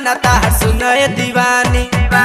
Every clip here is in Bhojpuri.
दीवाना ताहर सुनए दीवानी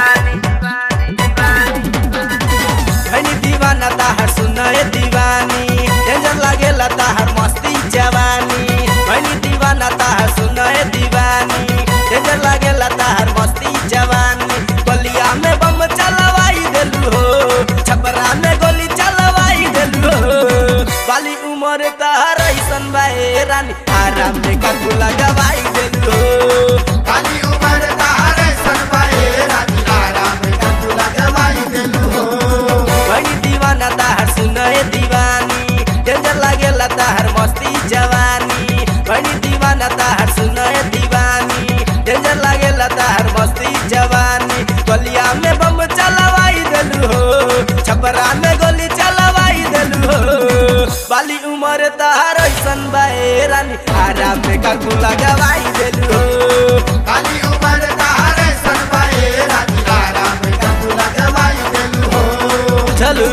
भैनी दीवाना ताहर सुनए दीवानी डेंजर लागेला ताहर मस्ती जवानी भैनी दीवाना ताहर सुनए दीवानी डेंजर लागेला ताहर मस्ती जवानी गलिया में बम चलवाई देलू हो छपरा में गोली चलवाई देलू हो बाली उमर ताहर ऐसन बाए रानी आराम में काकू लगवाई देलू हो काली उमर ताहर ऐसन बाए रानी आराम में काकू लगवाई देलू हो भैनी दीवाना ताहर सुनए दीवानी डेंजर लागेला ताहर मस्ती जवानी भैनी दीवाना ताहर सुनए दीवानी डेंजर लागेला ताहर मस्ती जवानी गलिया में बम चलवाई देलू हो छपरा में गोली चलवाई देलू हो बाली उमर ताहर ऐसन बाए रानी आराम में काकू लगवाई देलू हो काली उमर ताहर ऐसन बाए रानी आराम में काकू लगवाई देलू हो चलू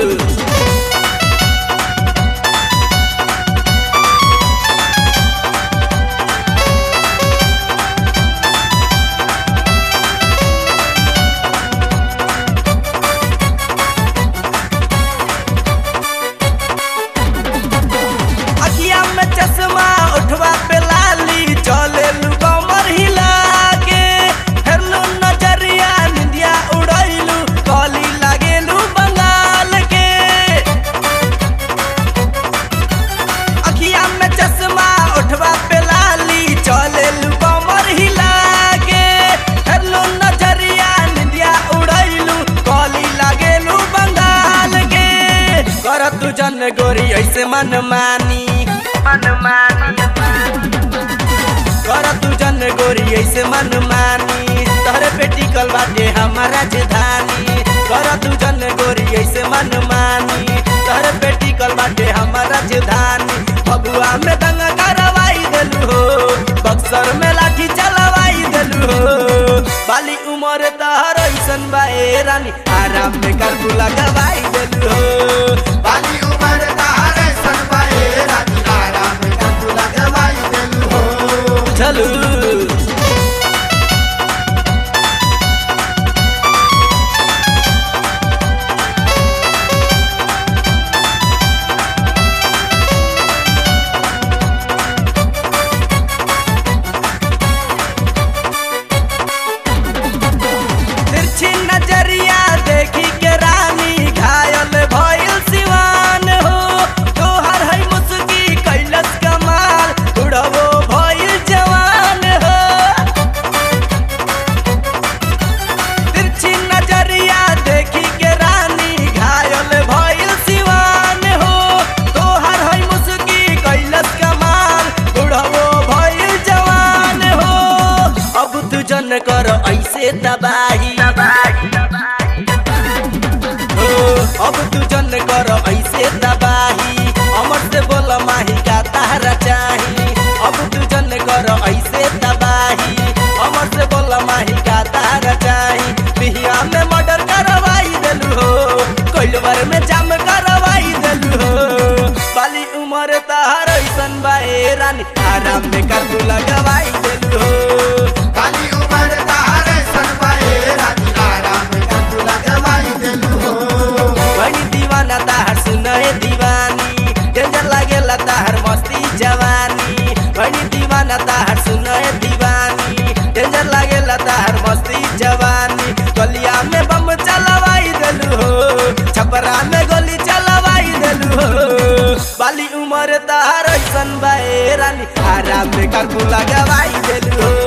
अखिया में चश्मा उठवा पे लाली चले लू कमर हिला के हेरलू नजरिया निंदिया उड़ैलू कली लागेलू बंगाल के अखिया में चश्मा उठवा पे लाली चले लू कमर हिला के हेरलू नजरिया निंदिया उड़ैलू कली लागेलू बंगाल के कर तू जन गोरी ऐसे मन मानी कर तू जन गोरी ऐसे मन मानी तहरे पे टिकल बाटे हमारा राजधानी कर तू जन गोरी ऐसे मन मानी तहरे पे टिकल बाटे हमारा राजधानी फगुआ में दंगा करवाई देलू हो बक्सर में लाठी चलवाई देलू हो बाली उमर तहर ऐसन बाए रानी आराम में काकू लगवाई देलू हो काली उमर ताहर ऐसन बाए रानी आराम में काकू लगवाई देलू हो चलू तिरछी नजरिया देखी के रानी घायल भइल सिवान हो तोहर है मुस्की कैलस कमाल उड़बो भइल जवान हो तिरछी नजरिया देखी के रानी घायल भइल सिवान हो तोहर है मुस्की कैलस कमाल उड़बो भइल जवान हो अब तू जन कर ऐसे तबाही हो अब तू जन कर ऐसे तबाही अमर से बोल माही का तारा चाही अब तू जन कर ऐसे तबाही अमर से बोल माही का तारा चाही बिहिया में मर्डर करवाई देलू हो कोइलवर में जाम करवाई देलू हो बाली उमर ताहर ऐसन बाए रानी आराम में काकू लगवाई देलू हो काली उमर ताहर ऐसन बाए रानी आराम में काकू लगवाई देलू हो भैनी दीवाना ताहर सुनए दीवानी डेंजर लागेला ताहर मस्ती जवानी भैनी दीवाना ताहर सुनए दीवानी डेंजर लागेला ताहर मस्ती जवानी गलिया में बम चलवाई देलू हो छपरा में गोली चलवाई देलू हो बाली उमर ताहर ऐसन बाए रानी आराम में काकू लगवाई देलू हो